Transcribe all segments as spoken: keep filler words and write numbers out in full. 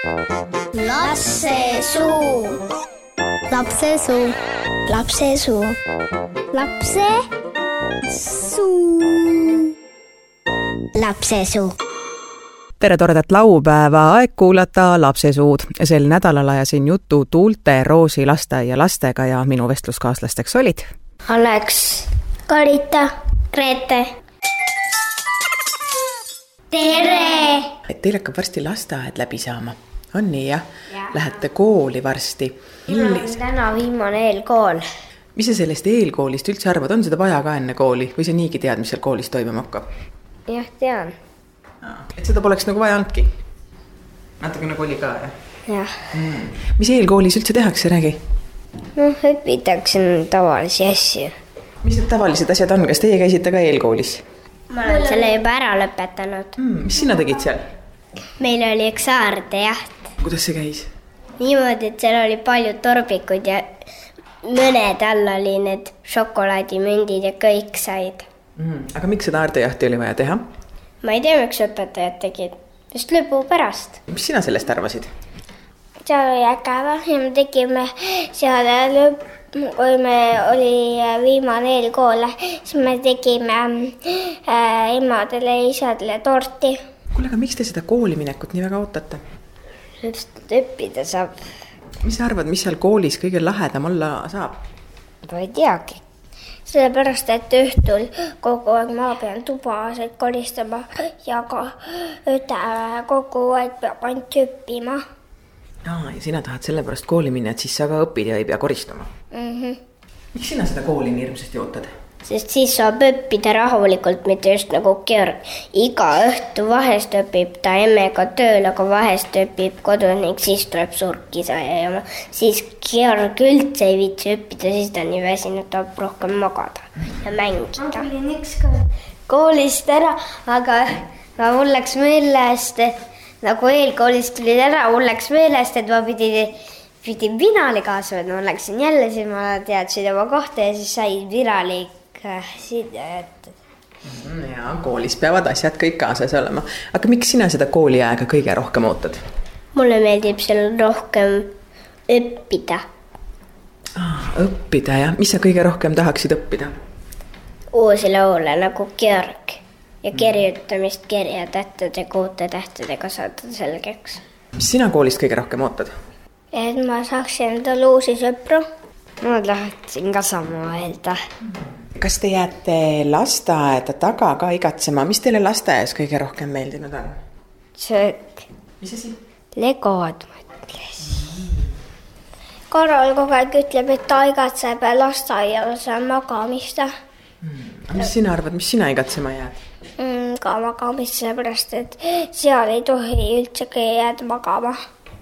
Lapsesuu. Lapsesuu. Lapsesuu. Lapsesuu. Lapsesuu. Tere toredat laupäeva, aeg kuulata Lapsesuud. Sel nädalal ajasin juttu Tuulte Roosi lasteaia lastega ja minu vestluskaaslasteks olid Aleks, Karita, Grete. Tere! Teil hakkab varsti lasteaed läbi saama. On nii, jah? Ja. Lähete kooli varsti. Mul on täna viimane eelkool. Mis sa sellest eelkoolist üldse arvad? On seda vaja ka enne kooli? Või sa niigi tead, mis seal koolis toimuma hakkab? Jah, tean. Et seda poleks nagu vaja andki? Natuke nagu oli ka, jah? Jah. Mm. Mis eelkoolis üldse tehakse, räägi? No, õpitakse tavalisi asju. Mis need tavalised asjad on? Kas teie käisite ka eelkoolis? Ma olen selle juba ära lõpetanud. Mm. Mis sina tegid seal? Meil oli üks aardejaht. Kuidas see käis? Niimoodi, et seal oli palju torbikud ja mõned all oli need šokolaadimündid ja kõik said. Mm. Aga miks seda aardejahti oli vaja teha? Ma ei tea, miks õpetajad tegid. Just lõbu pärast. Mis sina sellest arvasid? Seal oli ägeva ja me tegime seal lõpp, kui me oli viimane eelkool, siis me tegime äh, emadele ja isadele torti. Kuule, aga miks te seda kooli minekut nii väga ootate? Just õppida saab. Mis sa arvad, mis seal koolis kõige lahedam olla saab? Ma ei teagi. Sellepärast, et õhtul kogu aeg ma pean tubasid kolistama ja ka õde kogu aeg peab ainult õppima. Aa, ja sina tahad sellepärast kooli minna, et siis sa ka õpid ja ei pea koristama. Mm-hmm. Miks sina seda kooli nii hirmsasti ootad? Sest siis saab õppida rahulikult, mitte just nagu Georg. Iga õhtu vahest õpib ta emmega tööl, aga vahest õpib kodus ning siis tuleb surkisa ja siis Georg üldse ei viitsi õppida, siis ta nii väsinud, tahab rohkem magada ja mängida. Ma tulin ükskord koolist ära, aga mul läks meelest, nagu eelkoolist tulid ära, mul läks meelest, et ma pidin, pidin Vinali kaasa, et ma läksin jälle, siis ma teadsin oma kohta ja siis sai Vinali siia jätta. Ja koolis peavad asjad kõik kaasas olema. Aga miks sina seda kooliaega kõige rohkem ootad? Mulle meeldib seal rohkem õppida. Ah, õppida, jah. Mis sa kõige rohkem tahaksid õppida? Uusi laule nagu Georg ja kirjutamist kirja tähtede, kuute tähtedega saada selgeks. Mis sina koolist kõige rohkem ootad? Et ma saaksin endale uusi sõpru. Ma tahtsin ka sama öelda. Kas te jääte lasteaeda taga ka igatsema? Mis teile lasteaias kõige rohkem meeldinud on? Söök. Mis asi? Legod mõtlesin. Karol kogu aeg ütleb, et ta igatseb lasteaias magamist. Mm. Mis sina arvad, mis sina igatsema jääd? Mm, ka magamist, sellepärast, et seal ei tohi üldse jääda magama.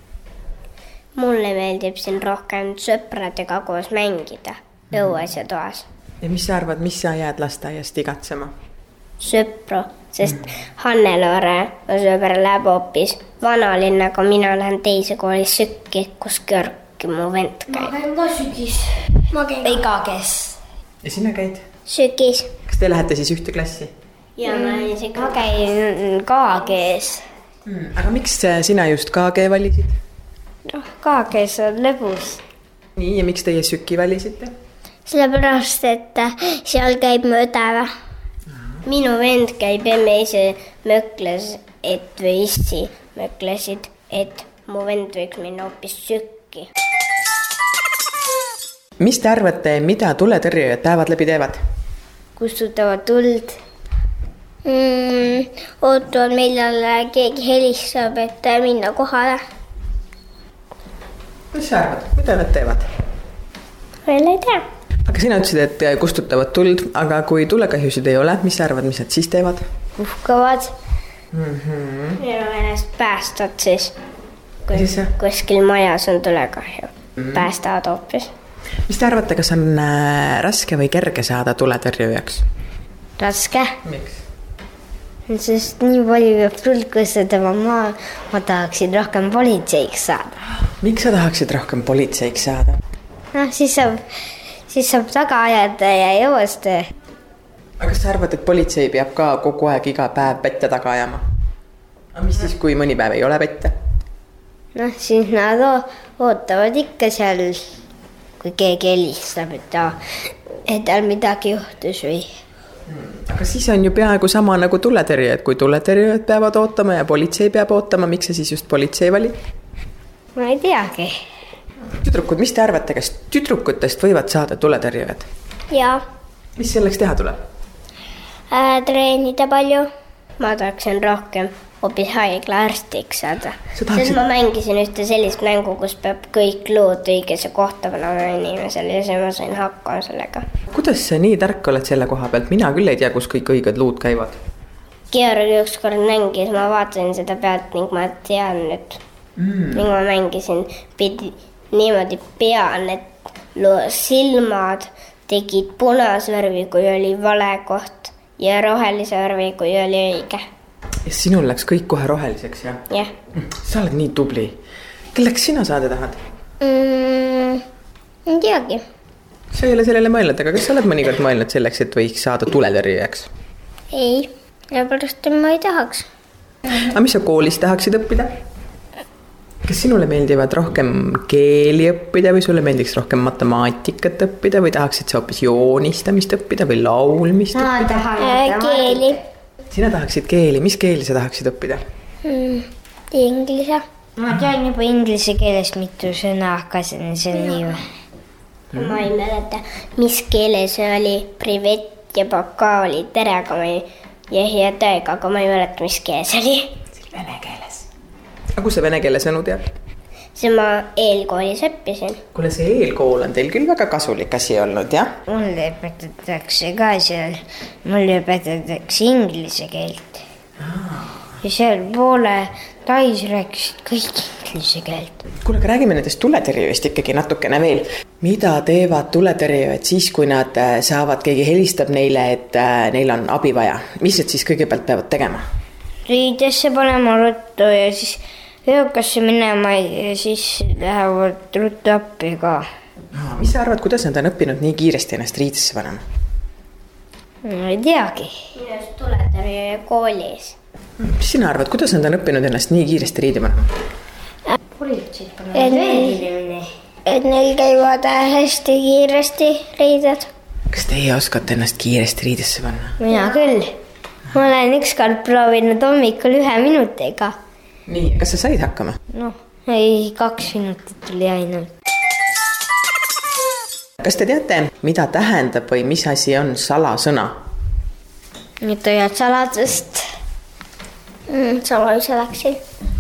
Mulle meeldib siin rohkem sõpradega koos mängida õues ja toas. Ja mis sa arvad, mis sa jääd lasteaiast igatsema? Sõpru, sest mm. Hanne-Loore sõber läheb hoopis vanalinnaga, mina lähen teise kooli Sükki, kus Georgi mu vend käib. Ma käin ka Sükis. Ma käin ka kes. Ja sina käid? Sükis. Kas te lähete siis ühte klassi? Ja ma, mm. ma käin ka kes. Mm. Aga miks sina just K G valisid? No, K G-s on lõbus. Nii, ja miks teie Süki valisite? Sellepärast, et seal käib mu õdeva. Minu vend käib emme ise mökles, et või issi möklesid, et mu vend võiks minna hoopis Sükki. Mis te arvate, mida tuletõrjujad päevad läbi teevad? Kustutavad tuld. Mm, ootuvad, millal keegi helistab, et minna kohale. Mis sa arvad, mida nad teevad? Veel ei tea. Aga sina ütlesid, et kustutavad tuld, aga kui tulekahjusid ei ole, mis sa arvad, mis nad siis teevad? Uhkavad. Mm-hmm. Minu meelest päästad siis, kui siis kuskil majas on tulekahju. Mm-hmm. Päästavad hoopis. Mis te arvate, kas on raske või kerge saada tuletõrjujaks? Raske. Miks? Sest nii palju peab tuld kustutada, ma, ma tahaksin rohkem politseiks saada. Miks sa tahaksid rohkem politseiks saada? No, siis saab, siis saab taga ajada ja jõuasta. Aga kas sa arvad, et politsei peab ka kogu aeg iga päev pette taga ajama? Aga mis siis, kui mõni päev ei ole pette? noh, siis nad ootavad ikka seal, kui keegi helistab, et, ta, et tal midagi juhtus või. Aga siis on ju peaaegu sama nagu tuletõrjed, kui tuletõrjed peavad ootama ja politsei peab ootama, miks see siis just politsei vali? Ma ei teagi. Tüdrukud, mis te arvate, kas tüdrukutest võivad saada tuletõrjed? Jaa. Mis selleks teha tuleb? Äh, treenida palju. Ma tahaksin rohkem hoopis haigla arstiks saada. Tahaksid... Sest ma mängisin ühte sellist mängu, kus peab kõik lood õigesse kohta panema inimesele ja see ma sain hakkama sellega. Kuidas sa nii tark oled selle koha pealt? Mina küll ei tea, kus kõik õiged lood käivad. Georgi üks kord mängis, ma vaatasin seda pealt ning ma tean nüüd. Mm. Ning ma mängisin pidi niimoodi pean, et loo silmad tegid punasvärvi, kui oli vale koht ja rohelise värvi, kui oli õige. Ja sinul läks kõik kohe roheliseks, jah? Jah. Sa oled nii tubli. Kelleks sina saada tahad? Mm, ei teagi. Sa ei ole sellele mõelnud, aga kas sa oled mõnikord mõelnud selleks, et võiks saada tuletõrjujaks? Ei, sellepärast ma ei tahaks. Aga mis sa koolis tahaksid õppida? Kas sinule meeldivad rohkem keeli õppida või sulle meeldiks rohkem matemaatikat õppida või tahaksid sa hoopis joonistamist õppida või laulmist ma õppida? Tahan keeli. Sina tahaksid keeli, mis keeli sa tahaksid õppida? Mm, inglise. Ma tean juba inglise keelest mitu sõna, aga see on nii või? Mm. Ma ei mäleta, mis keele see oli. Privet ja baka oli tere, aga ma ei, ja hea täiega, aga ma ei mäleta, mis keel see oli. See oli vene keeles. Aga kus sa vene keele sõnu tead? See ma eelkoolis õppisin. Kuule, see eelkool on teil küll väga kasulik asi olnud, jah? Mulle õpetatakse ka seal, mulle õpetatakse inglise keelt. Ah. Ja seal poole tais rääkisid kõik inglise keelt. Kuule, aga räägime nendest tuletõrjujast ikkagi natukene veel. Mida teevad tuletõrjujad siis, kui nad saavad, keegi helistab neile, et neil on abi vaja? Mis nad siis kõigepealt peavad tegema? Riidesse panema ruttu ja siis öökasse minema ja siis lähevad ruttu appi ka. No, mis sa arvad, kuidas nad on õppinud nii kiiresti ennast riidesse panema? Ma ei teagi. Minust tuletõrjuja koolis. Mis sina arvad, kuidas nad on õppinud ennast nii kiiresti riidi panema? Et neil, et neil käivad hästi kiiresti riided. Kas teie oskate ennast kiiresti riidesse panna? Mina küll. Ma olen ükskord proovinud hommikul ühe minutiga. Nii, kas sa said hakkama? No, ei, kaks minutit oli ainult. Kas te teate, mida tähendab või mis asi on salasõna? Nüüd hoiad saladust. Mm, sama mis läksin.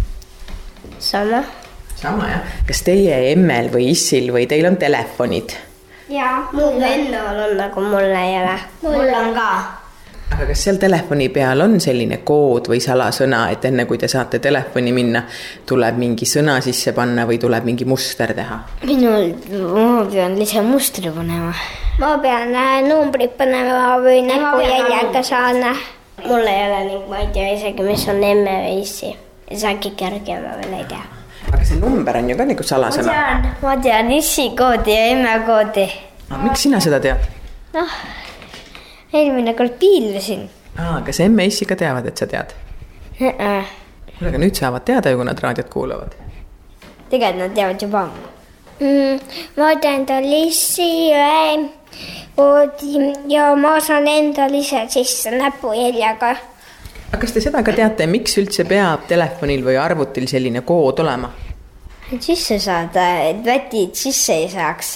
Sama. Sama, jah. Kas teie emmel või issil või teil on telefonid? Jaa, mul vennal on, nagu mul ei ole. Mul on ka. Aga kas seal telefoni peal on selline kood või salasõna, et enne kui te saate telefoni minna, tuleb mingi sõna sisse panna või tuleb mingi muster teha? Minul, ma pean lihtsalt mustri panema. Ma pean numbrid panema või näpujäljaga saana. Mul ei ole ning ma ei tea isegi, mis on emme või issi. Saagi kerge ma veel ei tea. Aga see number on ju ka nagu salasõna. Ma tean, ma tean issi koodi ja emme koodi. No, miks sina seda tead? Noh, eelmine kord piilasin. Aa, kas emme issi ka teavad, et sa tead? Äh. Aga nüüd saavad teada ju, kui nad raadiot kuulavad. Tegelikult nad teavad juba. Mm, ma tean ta lissi ühe koodi ja ma saan endal ise sisse näpujäljaga. Aga kas te seda ka teate, miks üldse peab telefonil või arvutil selline kood olema? Et sisse saada, et vätid sisse ei saaks.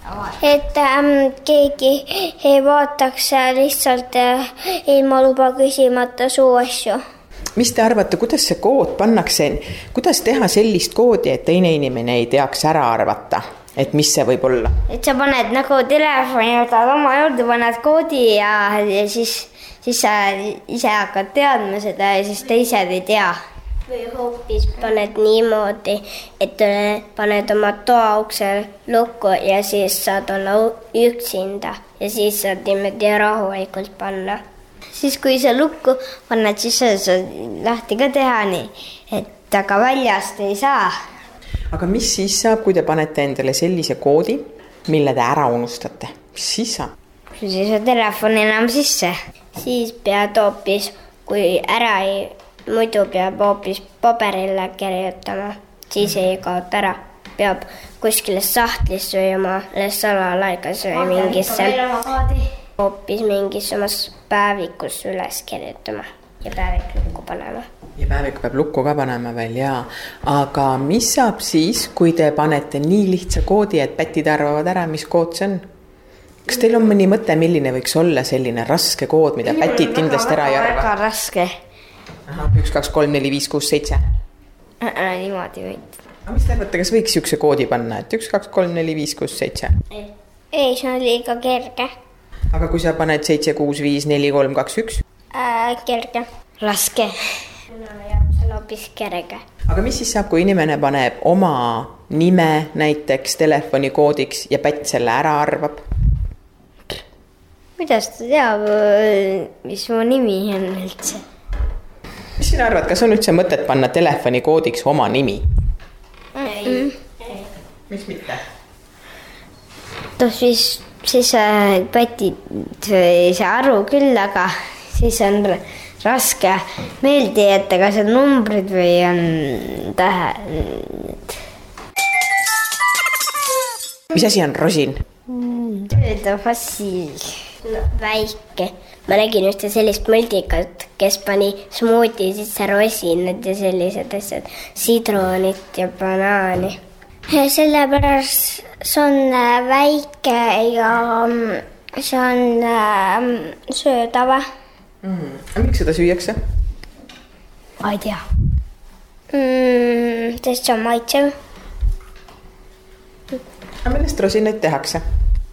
Et ähm, keegi ei vaataks lihtsalt äh, ilma luba küsimata suu asju. Mis te arvate, kuidas see kood pannakse, kuidas teha sellist koodi, et teine inimene ei teaks ära arvata, et mis see võib olla? Et sa paned nagu telefoni, võtad oma juurde, paned koodi ja, ja siis, siis sa ise hakkad teadma seda ja siis teised ei tea. Või hoopis paned niimoodi, et paned oma toa uksel lukku ja siis saad olla üksinda ja siis saad niimoodi rahulikult panna. Siis kui sa lukku paned, siis sa saad lahti ka teha nii, et aga väljast ei saa. Aga mis siis saab, kui te panete endale sellise koodi, mille te ära unustate? Mis siis saab? Siis on telefon enam sisse. Siis pead hoopis, kui ära ei... Muidu peab hoopis paberile kirjutama. siis ei kaota ära. Peab kuskile sahtlis või oma salalaigas või mingisse hoopis mingis omas päevikus üles kirjutama ja päevik lukku panema. Ja päevik peab lukku ka panema veel, jaa. Aga mis saab siis, kui te panete nii lihtsa koodi, et pätid arvavad ära, mis kood see on? Kas teil on mõni mõte, milline võiks olla selline raske kood, mida pätid kindlasti ära ei arva? Väga raske. Aha, üks, kaks, kolm, neli, viis, kuus, seitse. Niimoodi võid. Aga mis te arvate, kas võiks jukse koodi panna, et üks, kaks, kolm, neli, viis, kuus, seitse? Ei, ei, see on liiga kerge. Aga kui sa paned seitse, kuus, viis, neli, kolm, kaks, üks? Äh, kerge. Raske. No, jah, see on hoopis kerge. Aga mis siis saab, kui inimene paneb oma nime näiteks telefonikoodiks ja pätt selle ära arvab? Kuidas ta teab, mis mu nimi on üldse? Mis sina arvad, kas on üldse mõtet panna telefonikoodiks oma nimi? Ei. Miks mitte? Siis, siis pätid ei saa aru küll, aga siis on raske meeldi, et kas on numbrid või on tähed. Mis asi on rosin? Tööda fossiil. No, väike. Ma nägin ühte sellist multikat, kes pani smuuti sisse rosinad ja sellised asjad. Sidronit ja banaani. Sellepärast see on väike ja see on söödava. Mm. Aga miks seda süüakse? Ma ei tea. Mm, sest see on maitsev. Aga millest rosinaid tehakse?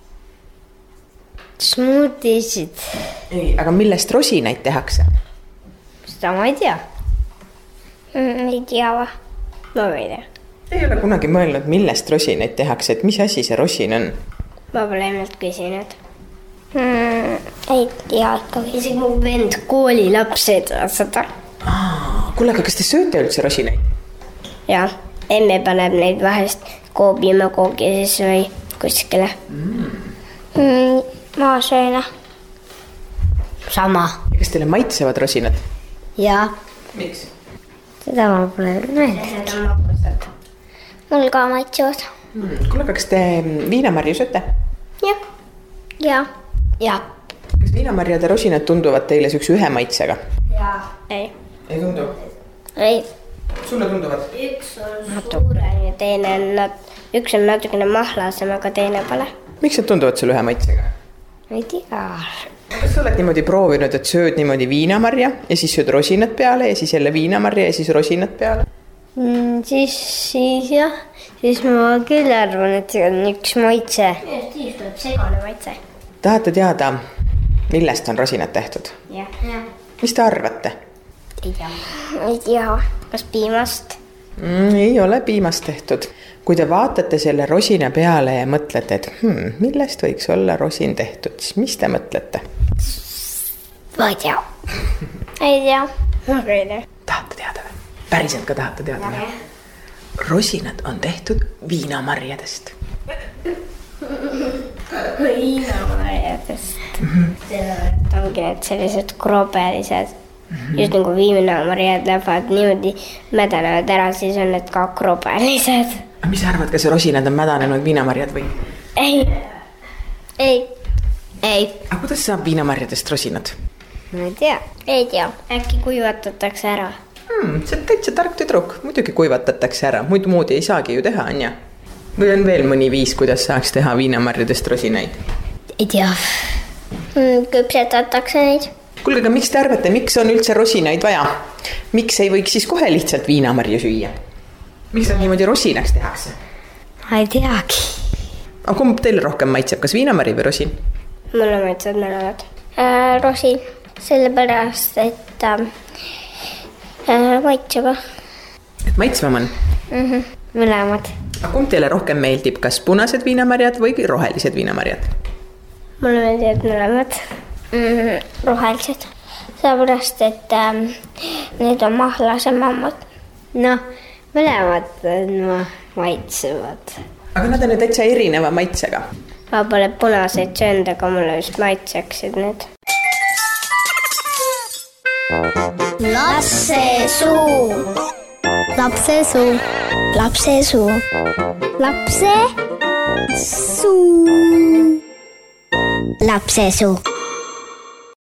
Smoothisid. Ei, aga millest rosinaid tehakse? Seda ma ei tea. Mm, ei tea va? Ma ei tea. Ei ole kunagi mõelnud, millest rosinaid tehakse, et mis asi see rosin on? Ma pole ennast küsinud. Mm, ei tea ikkagi. Isegi mu vend koolilaps ei tea seda. Kuule, aga kas te sööte üldse rosinaid? Jaa, emme paneb neid vahest koobima koogi siis või kuskile. Mm. Mm, ma sööna. Sama. Ja kas teile maitsevad rosinad? Jaa. Miks? Seda ma pole meeldnud. Mul ka maitsevad. Mm. Kuule, aga kas te viinamarju sööte? Jah. Jaa. Jaa. Kas viinamarjade rosinad tunduvad teile üks ühe maitsega? Jaa. Ei. Ei tundu? Ei. Sulle tunduvad? Üks on suurem ja teine on nat- üks on natukene mahlasem, aga teine pole. Miks need tunduvad sulle ühe maitsega? Ei tea. Kas sa oled niimoodi proovinud, et sööd niimoodi viinamarja ja siis sööd rosinad peale ja siis jälle viinamarja ja siis rosinad peale? Mm, siis, siis jah, siis ma küll arvan, et see on üks maitse. Siis tuleb segane maitse. Tahate teada, millest on rosinad tehtud? Jah. Ja. Mis te arvate? Ei tea. Ei tea. Kas piimast? Mm, ei ole piimast tehtud. Kui te vaatate selle rosina peale ja mõtlete, et hmm, millest võiks olla rosin tehtud, siis mis te mõtlete? Ma ei tea. Ei tea. Ma ei tea. Tahate teada või? Päriselt ka tahate teada või? Rosinad on tehtud viinamarjadest. Viinamarjadest. Mm-hmm. Sellepärast ongi need sellised krobelised. Mm-hmm. Just nagu viinamarjad lähevad niimoodi mädanevad ära, siis on need ka krobelised. Aga mis arvad, kas rosinad on mädanenud viinamarjad või? Ei. Ei. Ei. Aga kuidas saab viinamarjadest rosinad? Ma ei tea. Ei tea. Äkki kuivatatakse ära. Hmm, see on täitsa tark tüdruk. Muidugi kuivatatakse ära. Muidu moodi ei saagi ju teha, on ja? Või on veel mõni viis, kuidas saaks teha viinamarjadest rosinaid? Ei tea. Küpsetatakse neid. Kuulge, aga miks te arvate, miks on üldse rosinaid vaja? Miks ei võiks siis kohe lihtsalt viinamarju süüa? Miks on niimoodi rosinaks tehakse? Ma ei teagi. Aga kumb teile rohkem maitseb, kas viinamari või rosin? Mulle maitseb mõlemad. Äh, rosin. Sellepärast, et äh, maitseba. Et maitsvam on? Mm-hmm. Mõlemad. Aga kumb teile rohkem meeldib, kas punased viinamarjad või rohelised viinamarjad? Mulle meeldib mõlemad mm, rohelised. Sellepärast, et äh, need on mahlasemad. Noh, mõlemad on maitsevad. Aga nad on ju täitsa erineva maitsega. Ma pole punaseid söönud, aga mulle just maitseksid need. Lasse suu. lapse suu, lapse suu, lapse suu, lapse suu.